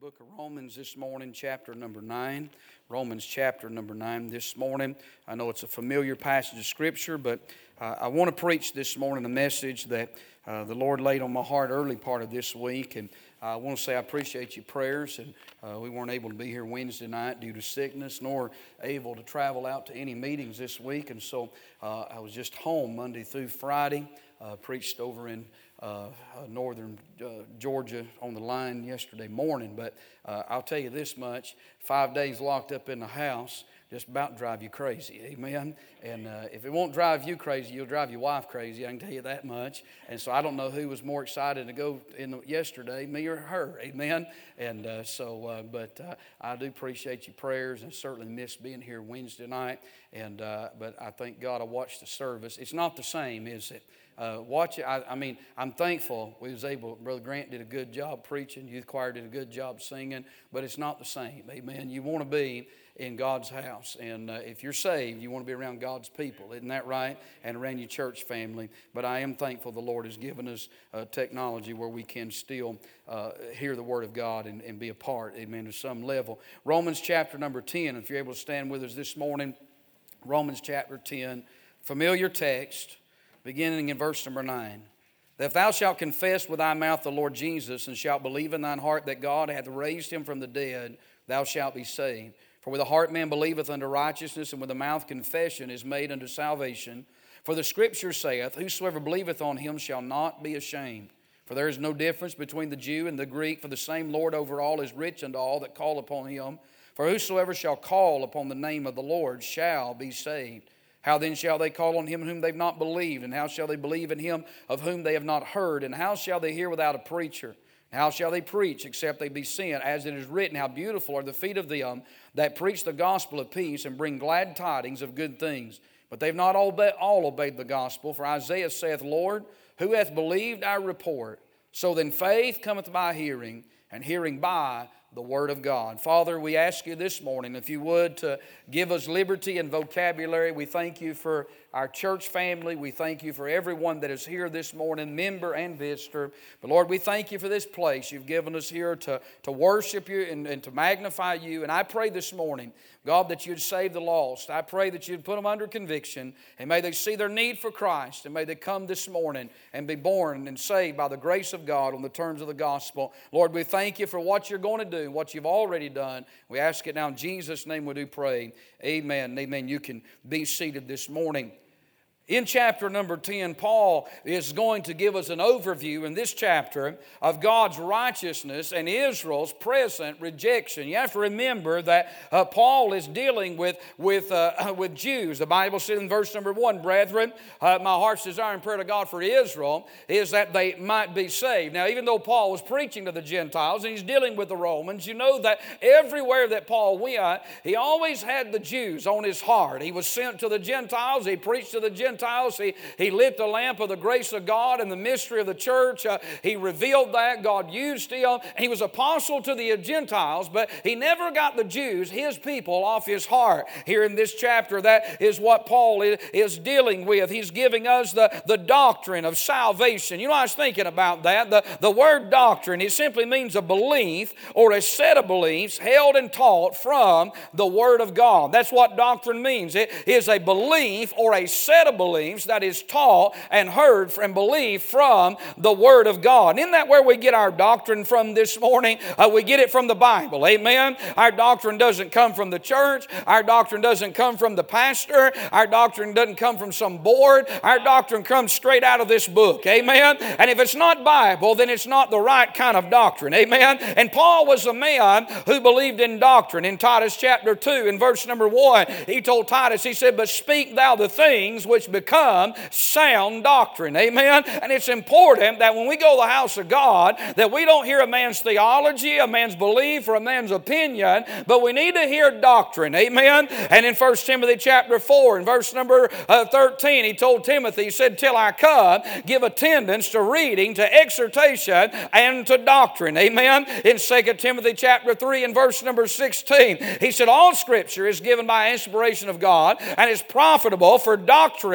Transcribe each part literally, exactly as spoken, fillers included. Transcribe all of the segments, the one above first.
book of Romans this morning, chapter number nine. Romans chapter number nine this morning. I know it's a familiar passage of Scripture, but uh, I want to preach this morning a message that uh, the Lord laid on my heart early part of this week. And I want to say I appreciate your prayers. And uh, we weren't able to be here Wednesday night due to sickness, nor able to travel out to any meetings this week. And so uh, I was just home Monday through Friday. Uh, preached over in uh, northern uh, Georgia on the line yesterday morning. But uh, I'll tell you this much, five days locked up in the house just about drive you crazy, amen? And uh, if it won't drive you crazy, you'll drive your wife crazy, I can tell you that much. And so I don't know who was more excited to go in the, yesterday, me or her, amen? And uh, so, uh, but uh, I do appreciate your prayers and certainly miss being here Wednesday night. And uh, but I thank God I watched the service. It's not the same, is it? Uh, watch it. I, I mean, I'm thankful we was able. Brother Grant did a good job preaching. Youth choir did a good job singing. But it's not the same. Amen. You want to be in God's house, and uh, if you're saved, you want to be around God's people. Isn't that right? And around your church family. But I am thankful the Lord has given us uh, technology where we can still uh, hear the Word of God and, and be a part. Amen. To some level. Romans chapter number ten. If you're able to stand with us this morning, Romans chapter ten, familiar text. Beginning in verse number nine. That if thou shalt confess with thy mouth the Lord Jesus, and shalt believe in thine heart that God hath raised him from the dead, thou shalt be saved. For with the heart man believeth unto righteousness, and with the mouth confession is made unto salvation. For the Scripture saith, whosoever believeth on him shall not be ashamed. For there is no difference between the Jew and the Greek, for the same Lord over all is rich unto all that call upon him. For whosoever shall call upon the name of the Lord shall be saved. How then shall they call on him whom they've not believed? And how shall they believe in him of whom they have not heard? And how shall they hear without a preacher? And how shall they preach except they be sent? As it is written, how beautiful are the feet of them that preach the gospel of peace and bring glad tidings of good things. But they've not all, obe- all obeyed the gospel. For Isaiah saith, Lord, who hath believed our report? So then faith cometh by hearing, and hearing by the Word of God. Father, we ask you this morning, if you would, to give us liberty and vocabulary. We thank you for our church family. We thank you for everyone that is here this morning, member and visitor. But Lord, we thank you for this place you've given us here to, to worship you and, and to magnify you. And I pray this morning, God, that you'd save the lost. I pray that you'd put them under conviction, and may they see their need for Christ, and may they come this morning and be born and saved by the grace of God on the terms of the gospel. Lord, we thank you for what you're going to do, what you've already done. We ask it now in Jesus' name we do pray. Amen. Amen. You can be seated this morning. In chapter number ten, Paul is going to give us an overview in this chapter of God's righteousness and Israel's present rejection. You have to remember that uh, Paul is dealing with, with, uh, with Jews. The Bible says in verse number one, brethren, uh, my heart's desire and prayer to God for Israel is that they might be saved. Now, even though Paul was preaching to the Gentiles and he's dealing with the Romans, you know that everywhere that Paul went, he always had the Jews on his heart. He was sent to the Gentiles. He preached to the Gentiles. He, he lit the lamp of the grace of God and the mystery of the church. Uh, he revealed that. God used him. He was apostle to the Gentiles, but he never got the Jews, his people, off his heart. Here in this chapter, that is what Paul is, is dealing with. He's giving us the, the doctrine of salvation. You know, I was thinking about that. The, the word doctrine, it simply means a belief or a set of beliefs held and taught from the Word of God. That's what doctrine means. It is a belief or a set of beliefs that is taught and heard and believed from the Word of God. Isn't that where we get our doctrine from this morning? Uh, we get it from the Bible. Amen. Our doctrine doesn't come from the church. Our doctrine doesn't come from the pastor. Our doctrine doesn't come from some board. Our doctrine comes straight out of this book. Amen. And if it's not Bible, then it's not the right kind of doctrine. Amen. And Paul was a man who believed in doctrine. In Titus chapter two, in verse number one, he told Titus, he said, but speak thou the things which become sound doctrine. Amen. And it's important that when we go to the house of God, that we don't hear a man's theology, a man's belief, or a man's opinion, but we need to hear doctrine. Amen. And in First Timothy chapter four, in verse number uh, thirteen, he told Timothy, he said, till I come, give attendance to reading, to exhortation, and to doctrine. Amen. In Second Timothy chapter three, in verse number sixteen, he said, all Scripture is given by inspiration of God, and is profitable for doctrine,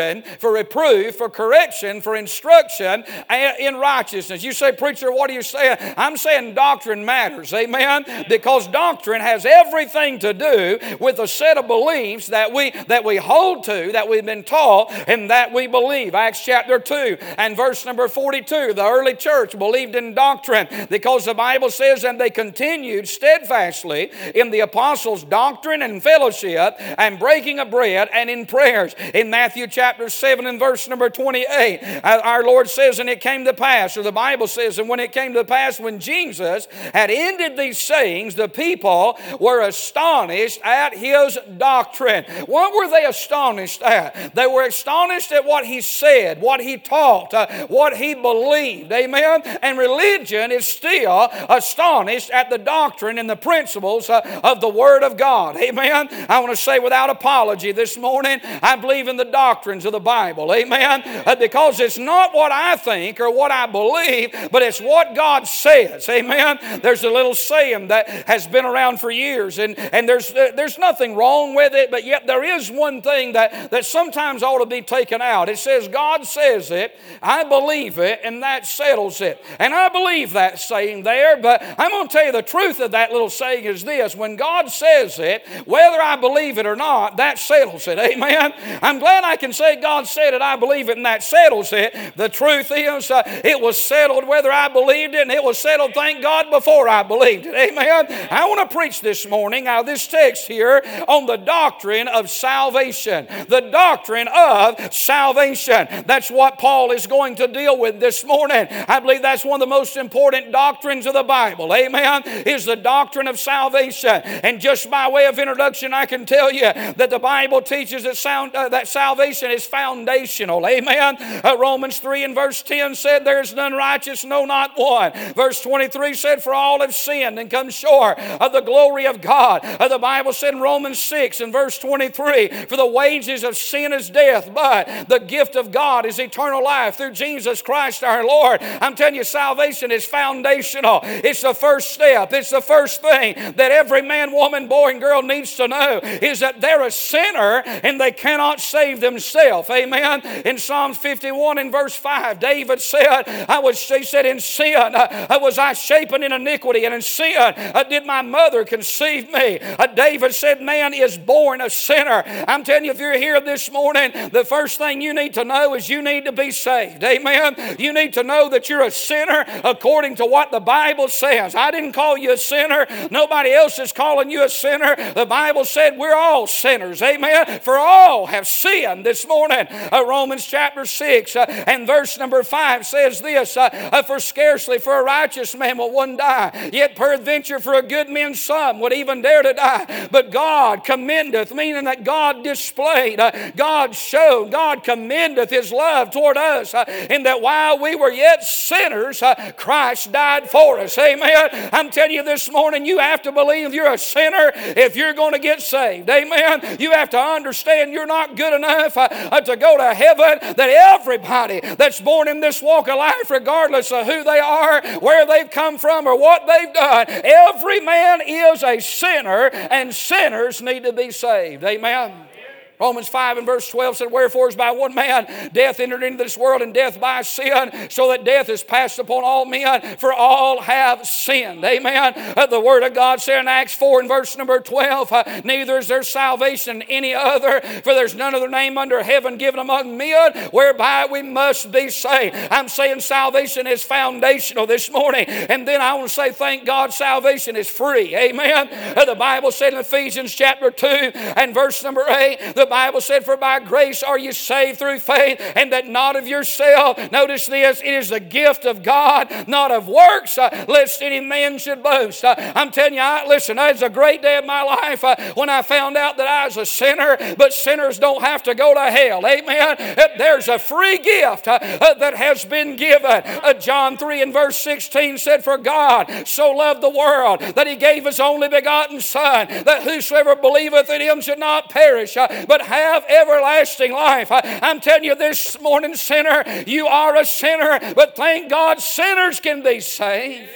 doctrine, for reproof, for correction, for instruction in righteousness. You say, preacher, what are you saying? I'm saying doctrine matters, amen? Because doctrine has everything to do with a set of beliefs that we, that we hold to, that we've been taught, and that we believe. Acts chapter two and verse number forty-two, the early church believed in doctrine because the Bible says, and they continued steadfastly in the apostles' doctrine and fellowship and breaking of bread and in prayers. In Matthew chapter seven and verse number twenty-eight, our Lord says, and it came to pass, or the Bible says, and when it came to pass, when Jesus had ended these sayings, the people were astonished at His doctrine. What were they astonished at? They were astonished at what He said, what He taught, uh, what He believed. Amen? And religion is still astonished at the doctrine and the principles uh, of the Word of God. Amen? I want to say without apology this morning, I believe in the doctrines of the Bible. Amen? Uh, because it's not what I think or what I believe, but it's what God says. Amen? There's a little saying that has been around for years, and, and there's, uh, there's nothing wrong with it, but yet there is one thing that, that sometimes ought to be taken out. It says, God says it, I believe it, and that settles it. And I believe that saying there, but I'm going to tell you the truth of that little saying is this: when God says it, whether I believe it or not, that settles it. Amen? I'm glad I can say God said it, I believe it, and that settles it. The truth is, uh, it was settled whether I believed it, and it was settled, thank God, before I believed it. Amen? I want to preach this morning out of this text here on the doctrine of salvation. The doctrine of salvation. That's what Paul is going to deal with this morning. I believe that's one of the most important doctrines of the Bible. Amen? Is the doctrine of salvation. And just by way of introduction, I can tell you that the Bible teaches that, sound, uh, that salvation is foundational. Amen? Uh, Romans three and verse ten said, there is none righteous, no, not one. Verse twenty-three said, for all have sinned and come short of the glory of God. Uh, the Bible said in Romans six and verse twenty-three, for the wages of sin is death, but the gift of God is eternal life through Jesus Christ our Lord. I'm telling you, salvation is foundational. It's the first step. It's the first thing that every man, woman, boy, and girl needs to know, is that they're a sinner and they cannot save themselves. Amen? In Psalm fifty-one and verse five, David said, I was, he said, in sin uh, was I shapen in iniquity, and in sin uh, did my mother conceive me. Uh, David said, man is born a sinner. I'm telling you, if you're here this morning, the first thing you need to know is you need to be saved. Amen? You need to know that you're a sinner according to what the Bible says. I didn't call you a sinner. Nobody else is calling you a sinner. The Bible said we're all sinners. Amen? For all have sinned this morning. Uh, Romans chapter six uh, and verse number five says this, uh, uh, for scarcely for a righteous man will one die, yet peradventure for a good man some would even dare to die. But God commendeth, meaning that God displayed, uh, God showed, God commendeth His love toward us, uh, in that while we were yet sinners, uh, Christ died for us. Amen? I'm telling you this morning, you have to believe you're a sinner if you're going to get saved. Amen? You have to understand you're not good enough uh, uh, to go to heaven, that everybody that's born in this walk of life, regardless of who they are, where they've come from, or what they've done, every man is a sinner, and sinners need to be saved. Amen? Romans five and verse twelve said, wherefore is by one man death entered into this world, and death by sin, so that death is passed upon all men, for all have sinned. Amen. Uh, the Word of God said in Acts four and verse number twelve, uh, neither is there salvation in any other, for there's none other name under heaven given among men whereby we must be saved. I'm saying salvation is foundational this morning. And then I want to say, thank God, salvation is free. Amen. Uh, the Bible said in Ephesians chapter two and verse number eight, the The Bible said, for by grace are you saved through faith, and that not of yourself. Notice this, it is the gift of God, not of works, uh, lest any man should boast. Uh, I'm telling you, I, listen, it was a great day of my life uh, when I found out that I was a sinner, but sinners don't have to go to hell. Amen? Uh, there's a free gift uh, uh, that has been given. Uh, John three and verse sixteen said, for God so loved the world that He gave His only begotten Son, that whosoever believeth in Him should not perish, uh, but have everlasting life. I'm telling you this morning, sinner, you are a sinner, but thank God sinners can be saved.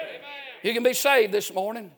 You can be saved this morning.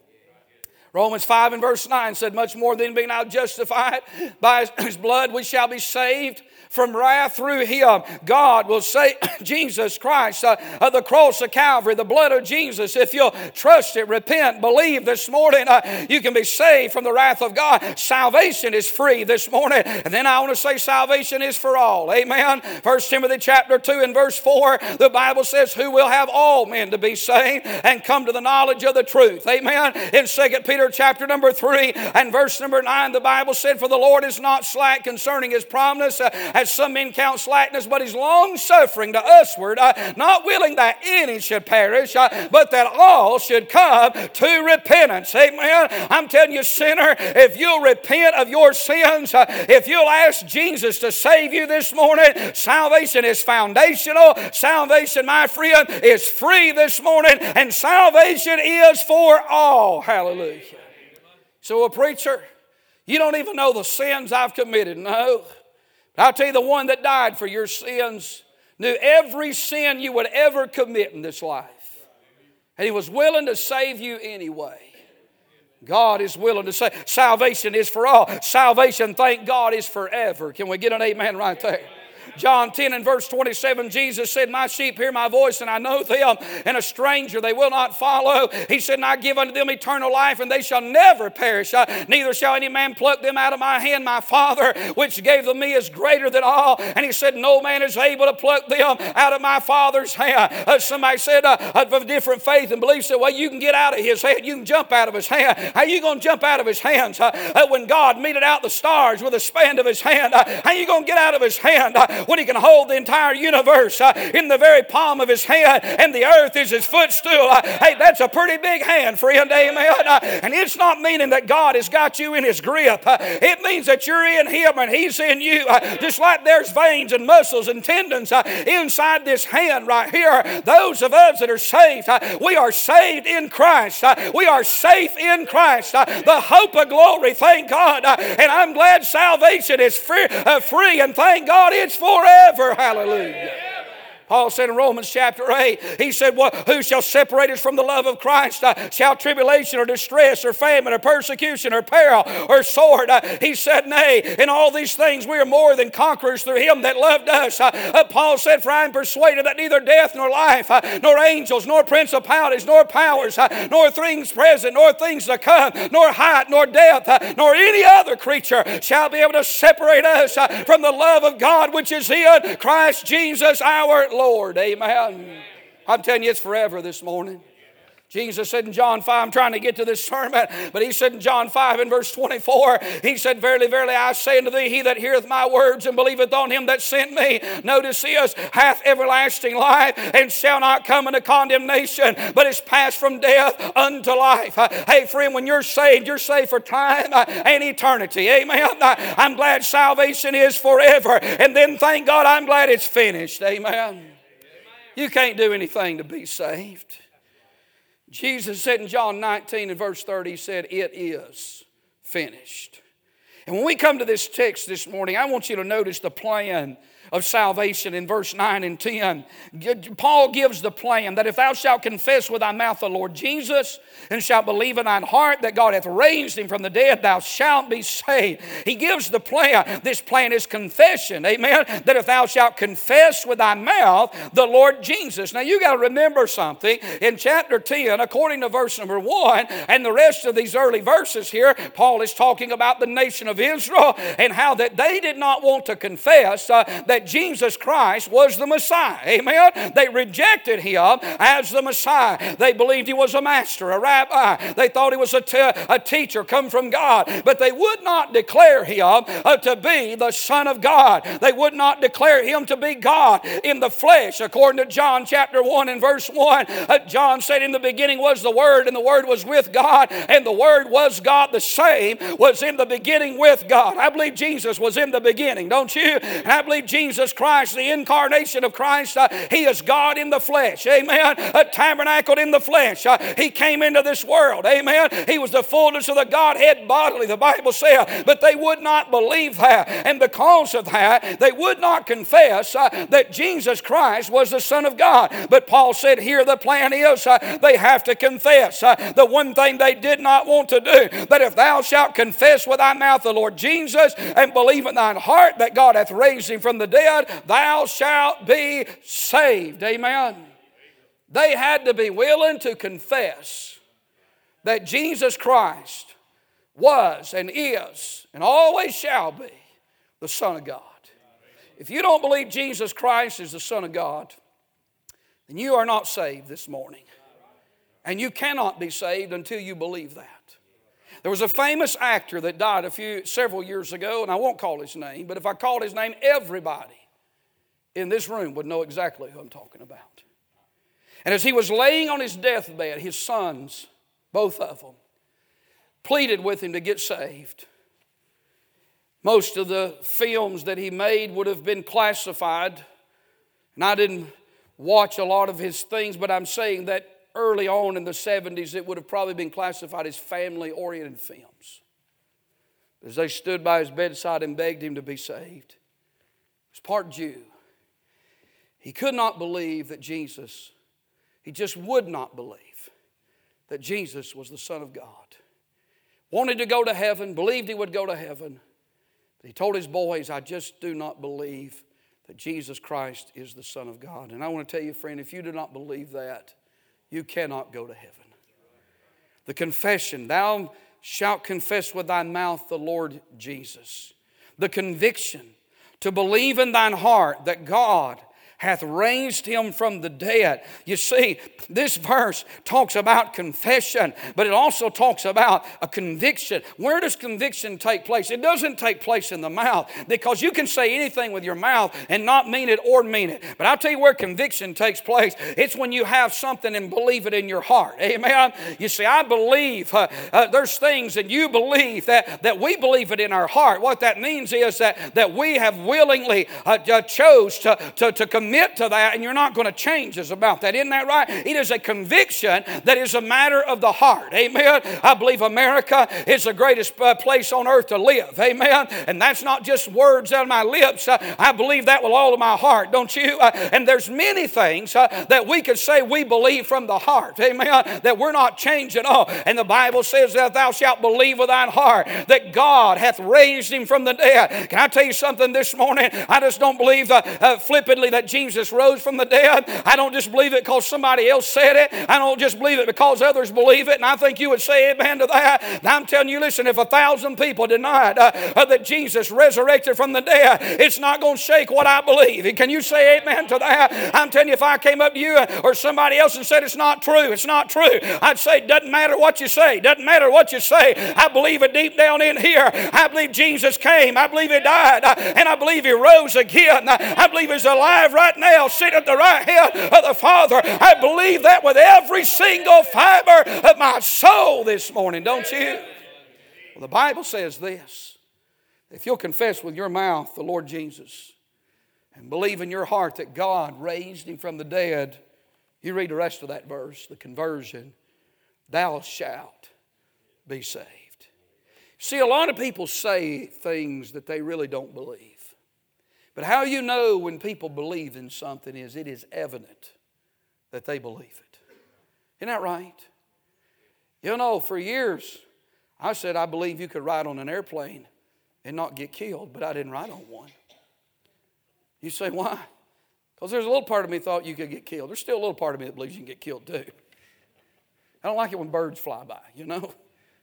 Romans five and verse nine said, much more than being now justified by His blood we shall be saved from wrath through Him. God will say, Jesus Christ, uh, uh, the cross of Calvary, the blood of Jesus, if you'll trust it, repent, believe this morning, uh, you can be saved from the wrath of God. Salvation is free this morning. And then I want to say salvation is for all. Amen. First Timothy chapter two and verse four, the Bible says, who will have all men to be saved and come to the knowledge of the truth. Amen. In Second Peter chapter number three and verse number nine, the Bible said, for the Lord is not slack concerning His promise, uh, as some men count slackness, but He's long suffering to usward, uh, not willing that any should perish, uh, but that all should come to repentance. Amen. I'm telling you, sinner, if you'll repent of your sins, uh, if you'll ask Jesus to save you this morning, salvation is foundational. Salvation, my friend, is free this morning, and salvation is for all. Hallelujah. So, a preacher, you don't even know the sins I've committed. No. I'll tell you, the one that died for your sins knew every sin you would ever commit in this life. And He was willing to save you anyway. God is willing to save. Salvation is for all. Salvation, thank God, is forever. Can we get an amen right there? John ten and verse twenty-seven, Jesus said, my sheep hear my voice, and I know them, and a stranger they will not follow. He said, and I give unto them eternal life, and they shall never perish. Uh, neither shall any man pluck them out of my hand. My Father, which gave them me, is greater than all. And He said, no man is able to pluck them out of my Father's hand. Uh, somebody said, uh, of a different faith and belief, said, well, you can get out of His hand. You can jump out of His hand. How you going to jump out of His hands? Uh, uh, when God meted out the stars with a span of His hand, uh, how you going to get out of His hand? Uh, when He can hold the entire universe uh, in the very palm of His hand, and the earth is His footstool. Uh, hey, that's a pretty big hand, friend. Amen. Uh, and it's not meaning that God has got you in His grip. Uh, it means that you're in Him and He's in you. Uh, just like there's veins and muscles and tendons uh, inside this hand right here. Those of us that are saved, uh, we are saved in Christ. Uh, we are safe in Christ. Uh, the hope of glory, thank God. Uh, and I'm glad salvation is free, uh, free and thank God it's forever. Hallelujah. Paul said in Romans chapter eight, he said, well, who shall separate us from the love of Christ? Uh, shall tribulation or distress or famine or persecution or peril or sword? Uh, he said, nay, in all these things we are more than conquerors through Him that loved us. Uh, uh, Paul said, for I am persuaded that neither death nor life, uh, nor angels, nor principalities, nor powers, uh, nor things present, nor things to come, nor height, nor depth, uh, nor any other creature shall be able to separate us uh, from the love of God which is in Christ Jesus our Lord. Lord, amen. I'm telling you, it's forever this morning. Jesus said in John five, I'm trying to get to this sermon, but He said in John five and verse twenty-four, He said, verily, verily, I say unto thee, he that heareth my words and believeth on Him that sent me, notice this, hath everlasting life, and shall not come into condemnation, but is passed from death unto life. Uh, hey, friend, when you're saved, you're saved for time uh, and eternity. Amen. Uh, I'm glad salvation is forever. And then thank God, I'm glad it's finished. Amen. You can't do anything to be saved. Jesus said in John nineteen and verse thirty, He said, it is finished. And when we come to this text this morning, I want you to notice the plan of salvation in verse nine and ten. Paul gives the plan that if thou shalt confess with thy mouth the Lord Jesus and shalt believe in thine heart that God hath raised Him from the dead, thou shalt be saved. He gives the plan. This plan is confession. Amen. That if thou shalt confess with thy mouth the Lord Jesus. Now you got to remember something. In chapter ten, according to verse number one, and the rest of these early verses here, Paul is talking about the nation of Israel and how that they did not want to confess uh, that Jesus Christ was the Messiah. Amen. They rejected Him as the Messiah. They believed He was a master, a rabbi. They thought He was a, te- a teacher come from God. But they would not declare Him uh, to be the Son of God. They would not declare Him to be God in the flesh. According to John chapter one and verse one, uh, John said, in the beginning was the Word, and the Word was with God, and the Word was God. The same was in the beginning with God. I believe Jesus was in the beginning, don't you? And I believe Jesus Jesus Christ, the incarnation of Christ. Uh, he is God in the flesh. Amen. Uh, tabernacled in the flesh. Uh, he came into this world. Amen. He was the fullness of the Godhead bodily, the Bible said. But they would not believe that. And because of that, they would not confess uh, that Jesus Christ was the Son of God. But Paul said here the plan is uh, they have to confess. Uh, the one thing they did not want to do, that if thou shalt confess with thy mouth the Lord Jesus and believe in thine heart that God hath raised him from the dead, thou shalt be saved. Amen. They had to be willing to confess that Jesus Christ was and is and always shall be the Son of God. If you don't believe Jesus Christ is the Son of God, then you are not saved this morning. And you cannot be saved until you believe that. There was a famous actor that died a few several years ago, and I won't call his name, but if I called his name, everybody in this room would know exactly who I'm talking about. And as he was laying on his deathbed, his sons, both of them, pleaded with him to get saved. Most of the films that he made would have been classified, and I didn't watch a lot of his things, but I'm saying that early on in the seventies, it would have probably been classified as family-oriented films. As they stood by his bedside and begged him to be saved, he was part Jew. He could not believe that Jesus, he just would not believe that Jesus was the Son of God. Wanted to go to heaven, believed he would go to heaven. But he told his boys, I just do not believe that Jesus Christ is the Son of God. And I want to tell you, friend, if you do not believe that, you cannot go to heaven. The confession, thou shalt confess with thy mouth the Lord Jesus. The conviction to believe in thine heart that God hath raised him from the dead. You see, this verse talks about confession, but it also talks about a conviction. Where does conviction take place? It doesn't take place in the mouth, because you can say anything with your mouth and not mean it or mean it. But I'll tell you where conviction takes place. It's when you have something and believe it in your heart. Amen? You see, I believe uh, uh, there's things and you believe that, that we believe it in our heart. What that means is that, that we have willingly uh, uh, chose to, to, to commit to that, and you're not going to change us about that. Isn't that right? It is a conviction that is a matter of the heart. Amen. I believe America is the greatest uh, place on earth to live. Amen. And that's not just words out of my lips. Uh, I believe that with all of my heart. Don't you? Uh, and there's many things uh, that we could say we believe from the heart. Amen. That we're not changing all. And the Bible says that thou shalt believe with thine heart that God hath raised him from the dead. Can I tell you something this morning? I just don't believe uh, uh, flippantly that Jesus Jesus rose from the dead. I don't just believe it because somebody else said it. I don't just believe it because others believe it. And I think you would say amen to that. And I'm telling you, listen, if a thousand people denied uh, uh, that Jesus resurrected from the dead, it's not going to shake what I believe. And can you say amen to that? I'm telling you, if I came up to you or somebody else and said it's not true, it's not true, I'd say it doesn't matter what you say. Doesn't matter what you say. I believe it deep down in here. I believe Jesus came. I believe he died. Uh, and I believe he rose again. Uh, I believe he's alive right now, sit at the right hand of the Father. I believe that with every single fiber of my soul this morning, don't you? Well, the Bible says this: if you'll confess with your mouth the Lord Jesus and believe in your heart that God raised him from the dead, you read the rest of that verse, the conversion, thou shalt be saved. See, a lot of people say things that they really don't believe. But how you know when people believe in something is it is evident that they believe it. Isn't that right? You know, for years, I said I believe you could ride on an airplane and not get killed, but I didn't ride on one. You say, why? Because there's a little part of me thought you could get killed. There's still a little part of me that believes you can get killed too. I don't like it when birds fly by, you know.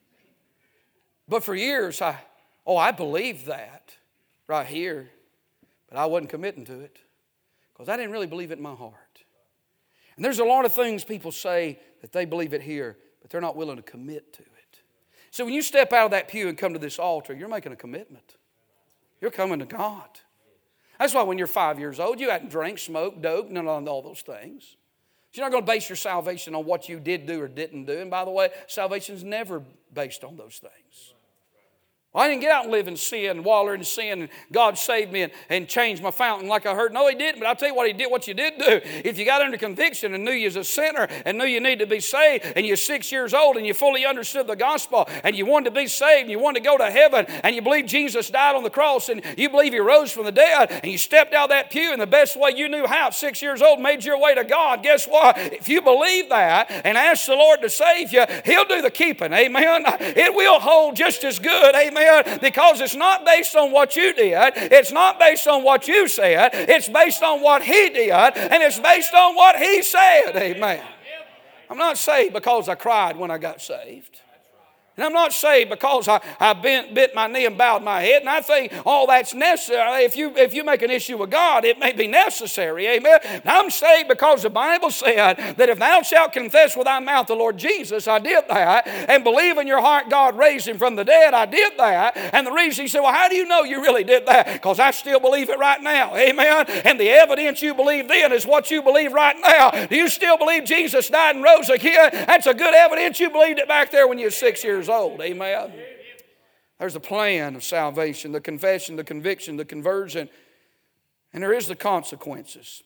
But for years, I, oh, I believed that right here. But I wasn't committing to it because I didn't really believe it in my heart. And there's a lot of things people say that they believe it here, but they're not willing to commit to it. So when you step out of that pew and come to this altar, you're making a commitment. You're coming to God. That's why when you're five years old, you hadn't drank, smoked, dope, none of all those things. You're not going to base your salvation on what you did do or didn't do. And by the way, salvation's never based on those things. Well, I didn't get out and live in sin and waller in sin, and God saved me and, and changed my fountain like I heard. No, He didn't, but I'll tell you what He did, what you did do. If you got under conviction and knew you was a sinner and knew you needed to be saved, and you're six years old and you fully understood the gospel and you wanted to be saved and you wanted to go to heaven and you believe Jesus died on the cross and you believe He rose from the dead and you stepped out of that pew in the best way you knew how at six years old, made your way to God, guess what? If you believe that and ask the Lord to save you, He'll do the keeping, amen? It will hold just as good, amen? Because it's not based on what you did. It's not based on what you said. It's based on what He did. And it's based on what He said. Amen. I'm not saved because I cried when I got saved. And I'm not saved because I, I bent, bit my knee and bowed my head. And I think all that's necessary. If you, if you make an issue with God, it may be necessary. Amen. And I'm saved because the Bible said that if thou shalt confess with thy mouth the Lord Jesus, I did that. And believe in your heart God raised Him from the dead, I did that. And the reason he said, well, how do you know you really did that? Because I still believe it right now. Amen. And the evidence you believe then is what you believe right now. Do you still believe Jesus died and rose again? That's a good evidence you believed it back there when you were six years old. Amen. There's a plan of salvation, the confession, the conviction, the conversion, and there is the consequences.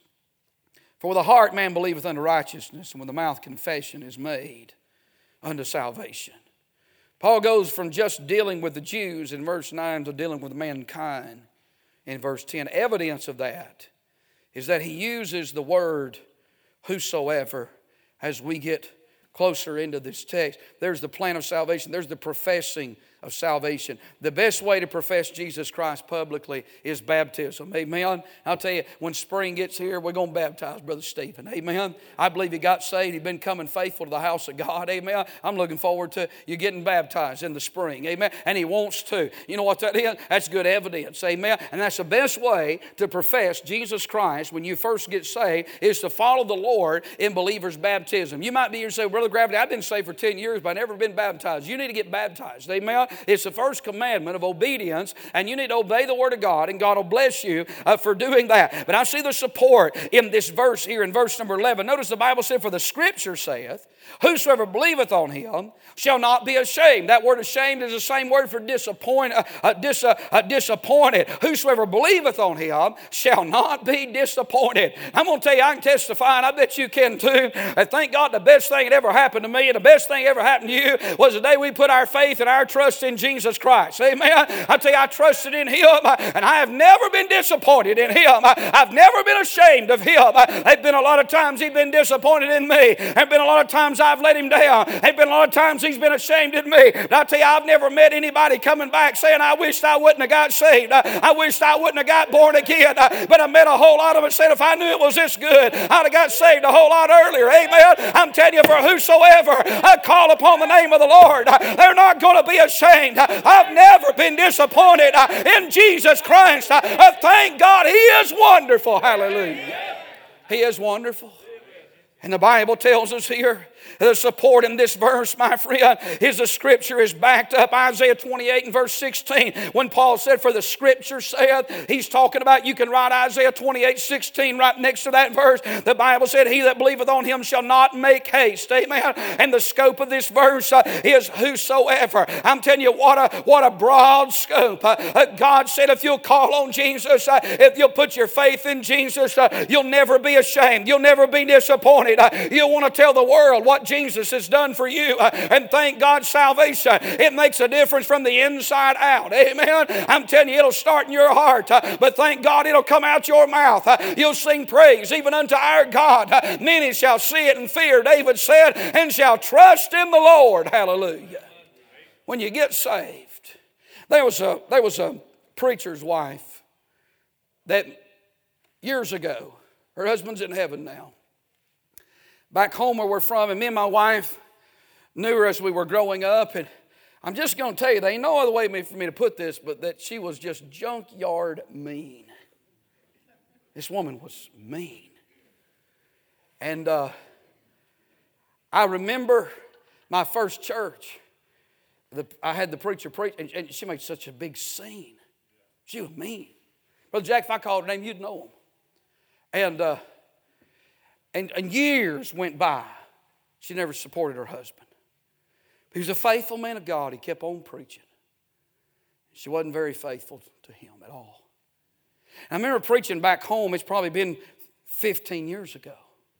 For with the heart man believeth unto righteousness, and with the mouth confession is made unto salvation. Paul goes from just dealing with the Jews in verse nine to dealing with mankind in verse ten. Evidence of that is that he uses the word whosoever as we get closer into this text. There's the plan of salvation. There's the professing of salvation. The best way to profess Jesus Christ publicly is baptism. Amen. I'll tell you, when spring gets here, we're going to baptize Brother Stephen. Amen. I believe he got saved. He's been coming faithful to the house of God. Amen. I'm looking forward to you getting baptized in the spring. Amen. And he wants to. You know what that is? That's good evidence. Amen. And that's the best way to profess Jesus Christ when you first get saved is to follow the Lord in believer's baptism. You might be here and say, Brother Gravity, I've been saved for ten years, but I've never been baptized. You need to get baptized. Amen. It's the first commandment of obedience, and you need to obey the Word of God, and God will bless you uh, for doing that. But I see the support in this verse here in verse number eleven. Notice the Bible said, for the Scripture saith, whosoever believeth on Him shall not be ashamed. That word ashamed is the same word for disappoint, uh, uh, dis, uh, uh, disappointed. Whosoever believeth on Him shall not be disappointed. I'm going to tell you, I can testify, and I bet you can too. And thank God the best thing that ever happened to me and the best thing ever happened to you was the day we put our faith and our trust in Jesus Christ. Amen. I tell you, I trusted in Him, and I have never been disappointed in Him. I've never been ashamed of Him. There've been a lot of times He's been disappointed in me. There've been a lot of times I've let Him down. There've been a lot of times He's been ashamed of me. But I tell you, I've never met anybody coming back saying, I wished I wouldn't have got saved. I wished I wouldn't have got born again. But I met a whole lot of them said, if I knew it was this good, I'd have got saved a whole lot earlier. Amen. I'm telling you, for whosoever I call upon the name of the Lord, they're not going to be ashamed. I've never been disappointed in Jesus Christ. Thank God He is wonderful. Hallelujah. He is wonderful. And the Bible tells us here, the support in this verse, my friend, is the Scripture is backed up. Isaiah twenty-eight and verse sixteen, when Paul said, for the Scripture saith, he's talking about, you can write Isaiah twenty-eight sixteen right next to that verse. The Bible said, he that believeth on Him shall not make haste. Amen. And the scope of this verse uh, is whosoever. I'm telling you, what a, what a broad scope. Uh, uh, God said, if you'll call on Jesus, uh, if you'll put your faith in Jesus, uh, you'll never be ashamed. You'll never be disappointed. Uh, you'll want to tell the world what Jesus has done for you. Uh, and thank God salvation, it makes a difference from the inside out. Amen. I'm telling you, it'll start in your heart. Uh, but thank God it'll come out your mouth. Uh, you'll sing praise even unto our God. Uh, many shall see it and fear, David said, and shall trust in the Lord. Hallelujah. When you get saved, there was a, there was a preacher's wife that years ago, her husband's in heaven now. Back home where we're from, and me and my wife knew her as we were growing up. And I'm just going to tell you, there ain't no other way for me to put this, but that she was just junkyard mean. This woman was mean. And uh, I remember my first church. The, I had the preacher preach, and, and she made such a big scene. She was mean. Brother Jack, if I called her name, you'd know him. And... Uh, And, and years went by. She never supported her husband. He was a faithful man of God. He kept on preaching. She wasn't very faithful to him at all. And I remember preaching back home. It's probably been fifteen years ago.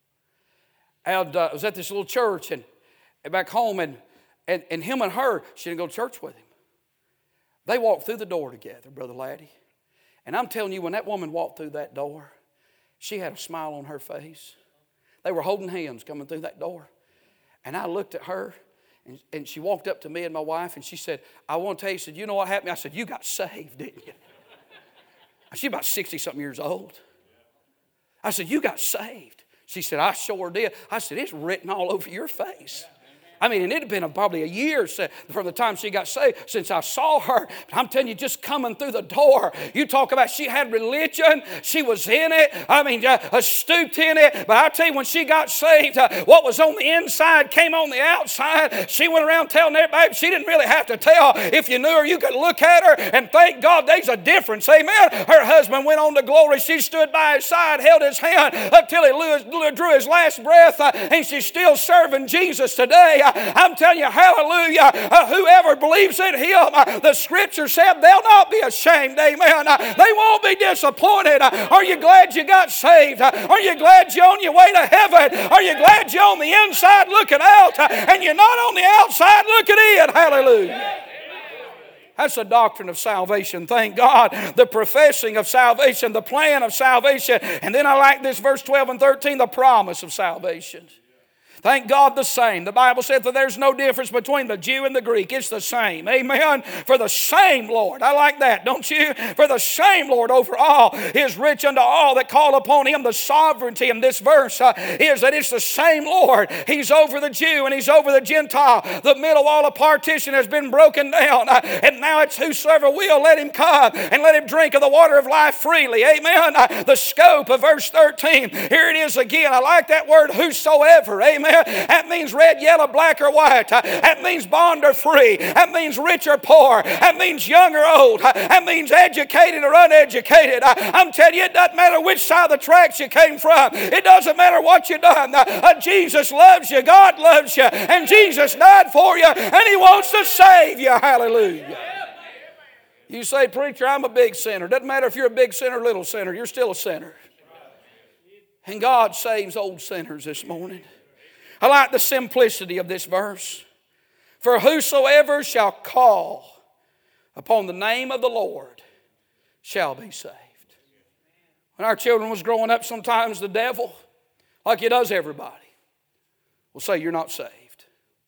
And uh, I was at this little church and, and back home, and, and, and him and her, she didn't go to church with him. They walked through the door together, Brother Laddie. And I'm telling you, when that woman walked through that door, she had a smile on her face. They were holding hands coming through that door. And I looked at her, and, and she walked up to me and my wife, and she said, I want to tell you, she said, you know what happened? I said, you got saved, didn't you? She's about sixty-something years old. I said, you got saved. She said, I sure did. I said, it's written all over your face. I mean, and it had been a, probably a year from the time she got saved since I saw her. But I'm telling you, just coming through the door, you talk about she had religion. She was in it. I mean, uh, stooped in it. But I tell you, when she got saved, uh, what was on the inside came on the outside. She went around telling everybody. She didn't really have to tell. If you knew her, you could look at her and thank God there's a difference. Amen. Her husband went on to glory. She stood by his side, held his hand until he drew his last breath. Uh, and she's still serving Jesus today. Uh, I'm telling you, hallelujah, uh, whoever believes in him, uh, the scripture said they'll not be ashamed, amen. Uh, they won't be disappointed. Uh, are you glad you got saved? Uh, are you glad you're on your way to heaven? Are you glad you're on the inside looking out uh, and you're not on the outside looking in? Hallelujah. That's the doctrine of salvation, thank God. The professing of salvation, the plan of salvation. And then I like this verse twelve and thirteen, the promise of salvation. Thank God the same. The Bible said that there's no difference between the Jew and the Greek. It's the same. Amen. For the same Lord. I like that, don't you? For the same Lord over all is rich unto all that call upon him. The sovereignty in this verse uh, is that it's the same Lord. He's over the Jew and he's over the Gentile. The middle wall of partition has been broken down. Uh, and now it's whosoever will, let him come and let him drink of the water of life freely. Amen. Uh, the scope of verse thirteen. Here it is again. I like that word whosoever. Amen. That means red, yellow, black, or white. That means bond or free. That means rich or poor. That means young or old. That means educated or uneducated. I'm telling you, it doesn't matter which side of the tracks you came from. It doesn't matter what you've done. Jesus loves you. God loves you. And Jesus died for you. And He wants to save you. Hallelujah. You say, preacher, I'm a big sinner. Doesn't matter if you're a big sinner or little sinner. You're still a sinner. And God saves old sinners this morning. I like the simplicity of this verse. For whosoever shall call upon the name of the Lord shall be saved. When our children was growing up, sometimes the devil, like he does everybody, will say, you're not saved.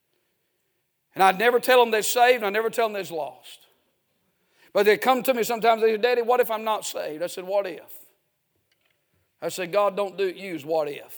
And I'd never tell them they're saved, and I'd never tell them they're lost. But they'd come to me sometimes, they say, Daddy, what if I'm not saved? I said, what if? I said, God don't do use what if.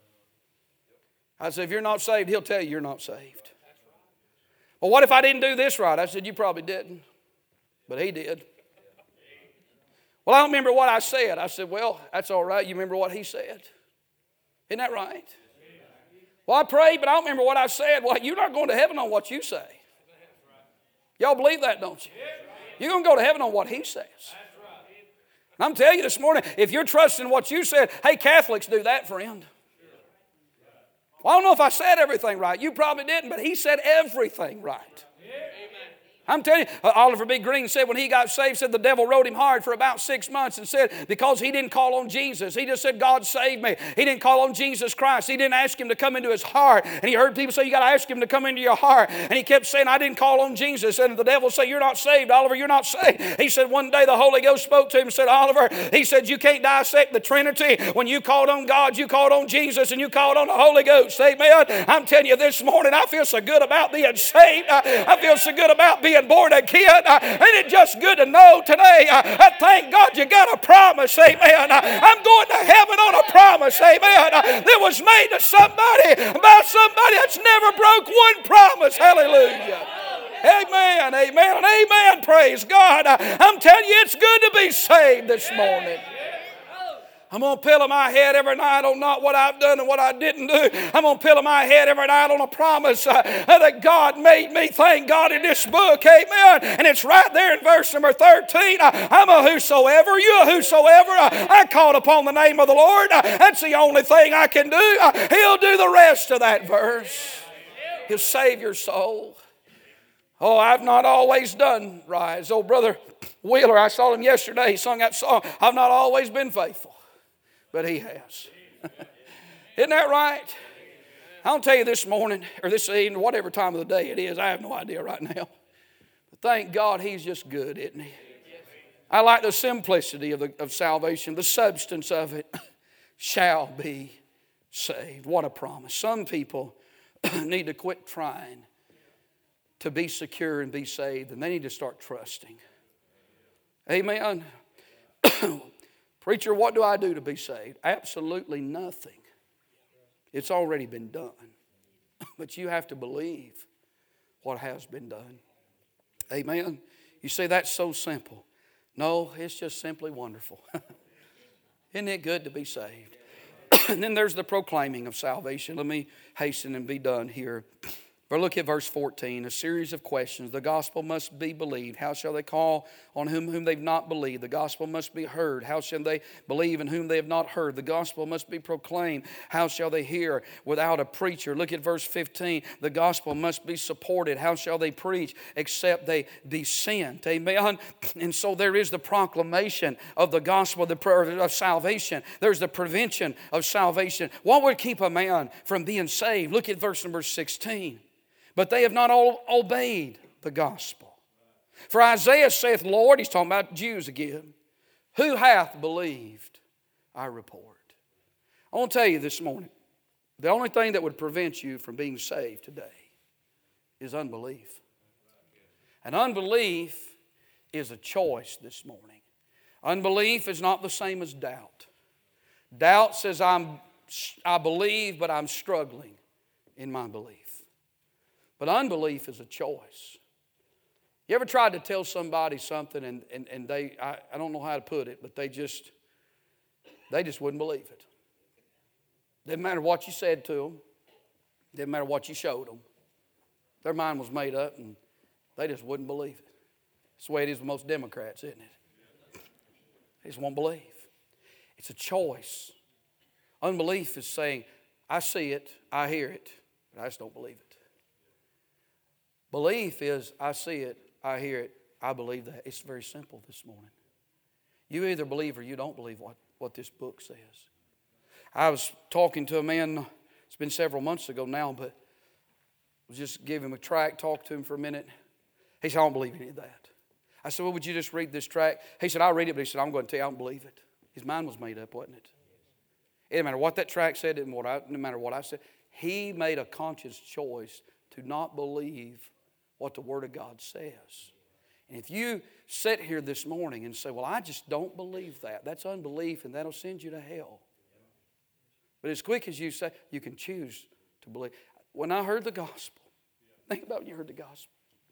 I said, if you're not saved, He'll tell you you're not saved. Well, what if I didn't do this right? I said, you probably didn't. But He did. Well, I don't remember what I said. I said, well, that's all right. You remember what He said? Isn't that right? Well, I prayed, but I don't remember what I said. Well, you're not going to heaven on what you say. Y'all believe that, don't you? You're going to go to heaven on what He says. And I'm telling you this morning, if you're trusting what you said, hey, Catholics do that, friend. Well, I don't know if I said everything right. You probably didn't, but He said everything right. I'm telling you, uh, Oliver B. Green said when he got saved, said the devil rode him hard for about six months and said because he didn't call on Jesus. He just said, God save me. He didn't call on Jesus Christ. He didn't ask Him to come into his heart. And he heard people say, you got to ask Him to come into your heart. And he kept saying, I didn't call on Jesus. And the devil said, you're not saved, Oliver, you're not saved. He said one day the Holy Ghost spoke to him and said, Oliver, he said, you can't dissect the Trinity. When you called on God, you called on Jesus, and you called on the Holy Ghost. Amen. I'm telling you this morning, I feel so good about being saved. I, I feel so good about being born again. Uh, ain't it just good to know today? Uh, uh, thank God you got a promise, amen. Uh, I'm going to heaven on a promise, amen, uh, that was made to somebody by somebody that's never broke one promise. Hallelujah. Amen, amen, and amen. Praise God. Uh, I'm telling you, it's good to be saved this morning. I'm going to pillow my head every night on not what I've done and what I didn't do. I'm going to pillow my head every night on a promise uh, that God made me. Thank God in this book. Amen. And it's right there in verse number thirteen. Uh, I'm a whosoever. You a whosoever. Uh, I called upon the name of the Lord. Uh, that's the only thing I can do. Uh, he'll do the rest of that verse. He'll save your soul. Oh, I've not always done right. As old brother Wheeler, I saw him yesterday. He sung that song, I've not always been faithful, but he has. Isn't that right? I'll tell you this morning, or this evening, whatever time of the day it is, I have no idea right now. But thank God he's just good, isn't he? I like the simplicity of, the, of salvation, the substance of it. Shall be saved. What a promise. Some people need to quit trying to be secure and be saved, and they need to start trusting. Amen. Preacher, what do I do to be saved? Absolutely nothing. It's already been done. But you have to believe what has been done. Amen. You say that's so simple. No, it's just simply wonderful. Isn't it good to be saved? And then there's the proclaiming of salvation. Let me hasten and be done here. But look at verse fourteen, a series of questions. The gospel must be believed. How shall they call on whom, whom they've not believed? The gospel must be heard. How shall they believe in whom they have not heard? The gospel must be proclaimed. How shall they hear without a preacher? Look at verse fifteen. The gospel must be supported. How shall they preach except they be sent? Amen. And so there is the proclamation of the gospel of salvation. There's the prevention of salvation. What would keep a man from being saved? Look at verse number sixteen. But they have not all obeyed the gospel. For Isaiah saith, Lord, he's talking about Jews again, who hath believed our report? I want to tell you this morning, the only thing that would prevent you from being saved today is unbelief. And unbelief is a choice this morning. Unbelief is not the same as doubt. Doubt says, I'm, I believe, but I'm struggling in my belief. But unbelief is a choice. You ever tried to tell somebody something and, and, and they, I, I don't know how to put it, but they just, they just wouldn't believe it. Didn't matter what you said to them. Didn't matter what you showed them. Their mind was made up and they just wouldn't believe it. That's the way it is with most Democrats, isn't it? They just won't believe. It's a choice. Unbelief is saying, I see it, I hear it, but I just don't believe it. Belief is, I see it, I hear it, I believe that. It's very simple this morning. You either believe or you don't believe what, what this book says. I was talking to a man, it's been several months ago now, but I was just giving him a tract, talked to him for a minute. He said, I don't believe any of that. I said, well, would you just read this tract? He said, I'll read it, but he said, I'm going to tell you, I don't believe it. His mind was made up, wasn't it? It didn't matter what that tract said, it didn't matter what I said. He made a conscious choice to not believe what the Word of God says. And if you sit here this morning and say, well, I just don't believe that, that's unbelief and that'll send you to hell. But as quick as you say, you can choose to believe. When I heard the gospel, think about when you heard the gospel.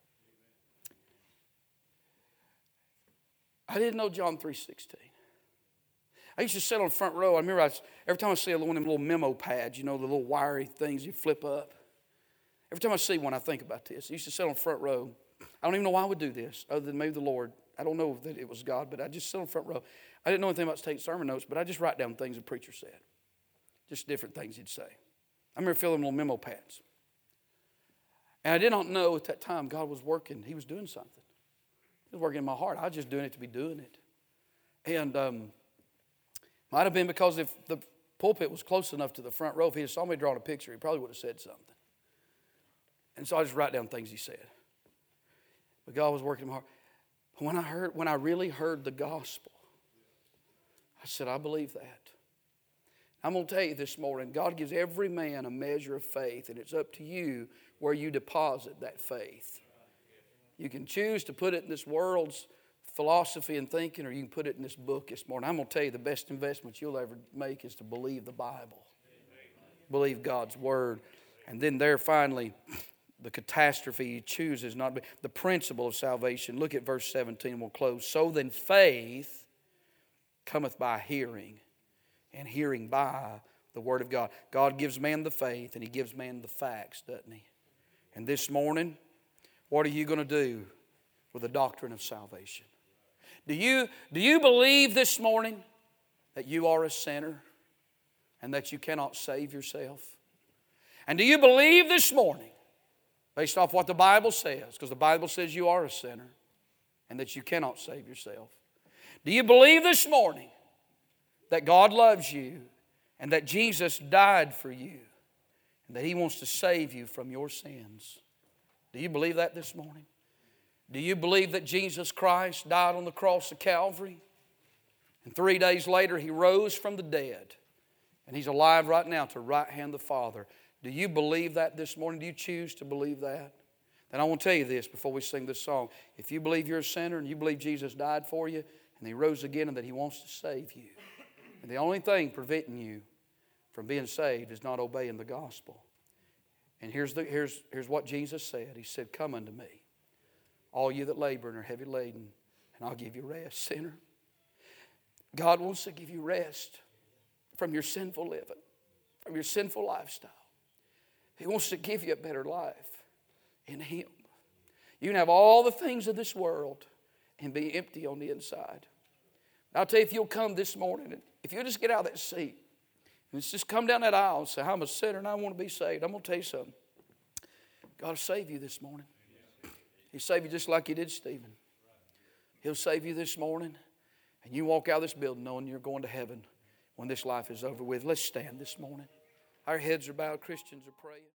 I didn't know John three sixteen. I used to sit on the front row. I remember I was, every time I see one of them little memo pads, you know, the little wiry things you flip up. Every time I see one, I think about this. I used to sit on the front row. I don't even know why I would do this, other than maybe the Lord. I don't know that it was God, but I just sit on the front row. I didn't know anything about taking sermon notes, but I just write down things the preacher said. Just different things he'd say. I remember filling little memo pads. And I did not know at that time God was working. He was doing something. He was working in my heart. I was just doing it to be doing it. And um, might have been because if the pulpit was close enough to the front row, if he had saw me drawing a picture, he probably would have said something. And so I just write down things he said. But God was working in my heart. When I heard, when I really heard the gospel, I said, I believe that. I'm going to tell you this morning, God gives every man a measure of faith, and it's up to you where you deposit that faith. You can choose to put it in this world's philosophy and thinking, or you can put it in this book this morning. I'm going to tell you the best investment you'll ever make is to believe the Bible. Believe God's Word. And then there finally, the catastrophe he chooses not to be. The principle of salvation. Look at verse seventeen and we'll close. So then faith cometh by hearing, and hearing by the Word of God. God gives man the faith and He gives man the facts, doesn't He? And this morning, what are you going to do with the doctrine of salvation? Do you, do you believe this morning that you are a sinner and that you cannot save yourself? And do you believe this morning Based off what the Bible says, because the Bible says you are a sinner and that you cannot save yourself. Do you believe this morning that God loves you and that Jesus died for you and that He wants to save you from your sins? Do you believe that this morning? Do you believe that Jesus Christ died on the cross of Calvary and three days later He rose from the dead and He's alive right now to right hand the Father? Do you believe that this morning? Do you choose to believe that? Then I want to tell you this before we sing this song. If you believe you're a sinner and you believe Jesus died for you and He rose again and that He wants to save you, and the only thing preventing you from being saved is not obeying the gospel. And here's, the, here's, here's what Jesus said. He said, come unto me, all you that labor and are heavy laden, and I'll give you rest, sinner. God wants to give you rest from your sinful living, from your sinful lifestyle. He wants to give you a better life in Him. You can have all the things of this world and be empty on the inside. I'll tell you, if you'll come this morning, and if you'll just get out of that seat, and just come down that aisle and say, I'm a sinner and I want to be saved. I'm going to tell you something. God will save you this morning. He'll save you just like He did Stephen. He'll save you this morning, and you walk out of this building knowing you're going to heaven when this life is over with. Let's stand this morning. Our heads are bowed. Christians are praying.